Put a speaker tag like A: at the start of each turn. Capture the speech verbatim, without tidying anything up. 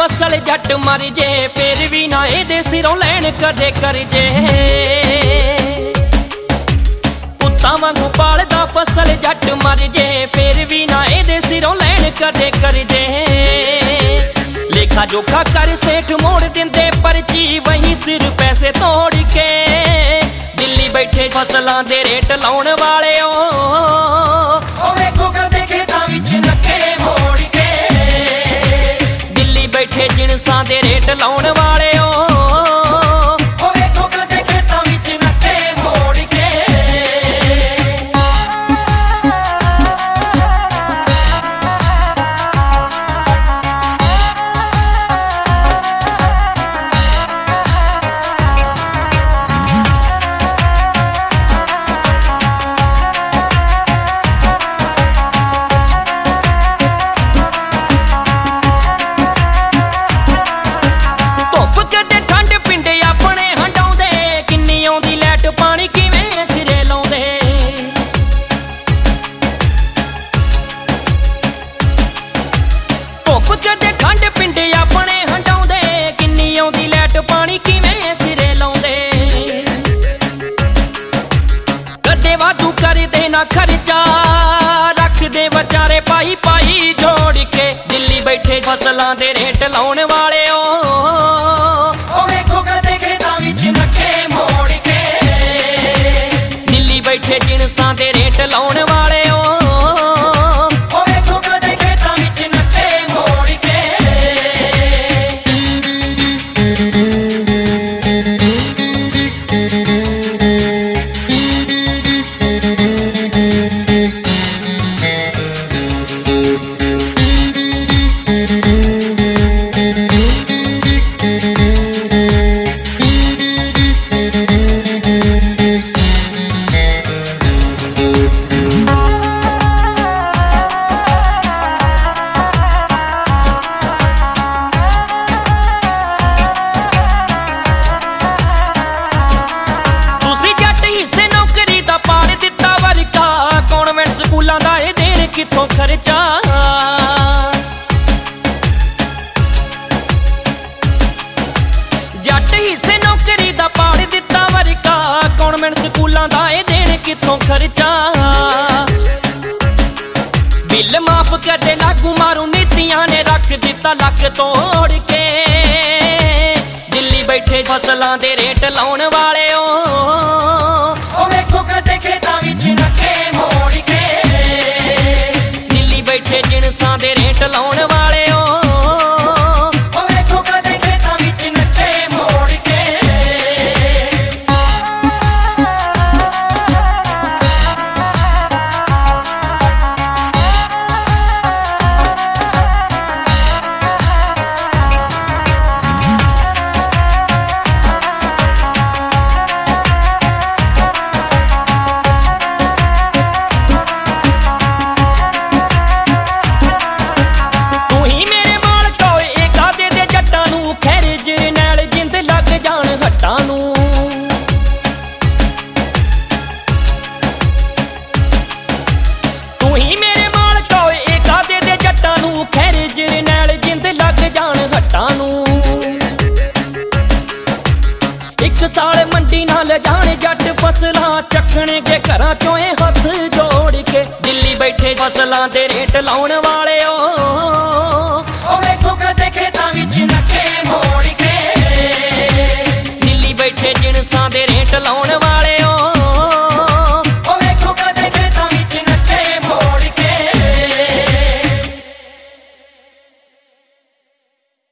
A: फसल जट मर जे फिर भी ना एदे सिरों लैन कदे कर जे। कुत्ता वांगू पालदा फसल जट मर जे फिर भी ना एदे सिरों लैन कदे कर जे। लेखा जोखा कर सेठ मोड़ दिंदे पर्ची वही सिर पैसे तोड़ के। दिल्ली बैठे फसलां दे रेट लाउण वाले ओ वेखो करदे खेतां विच नक्के मोड़ के। दिल्ली बैठे जिणसां दे रेट लाउण वाले ओ वेखो करदे खेतां विच नक्के मोड़ के। कदे ठंड पिंडे अपने हंडाउंदे किन्नी आउंदी लैट पानी किवें सिरे लाउंदे। कदे वाधू करदे ना खर्चा रखदे विचारे पाई पाई जोड़ के। दिल्ली बैठे फसलां दे रेट लाउण वाले ओ वेखो कदे खेतां विच नक्के मोड़ के। दिल्ली बैठे जिणसां दे रेट लाउण वाले ओ किथों खर्चा। जट हिस्से नौकरी दा पाड़ दिता वरका कॉन्वेंट स्कूलां दा ए देण किथों खर्चा। बिल माफ करदे लागू मारू नीतियां ने रख दिता लक तोड़ के। दिल्ली बैठे फसलां दे रेट लाउण वाले ओ वेखो कदे खेतां विच नक्के मोड़ के। बैठे जिणसां दे रेट लाउण वाले ओ वेखो कदे खेतां विच नक्के मोड़ के। एक साल मंडी नाल जाण जट फसलां चखणे के घरां चों हथ जोड़ के। दिल्ली बैठे फसलां दे रेट लाउण वाले ओ वेखो कदे खेतां विच नक्के मोड़ के। दिल्ली बैठे जिणसां दे रेट लाउण वाले ओ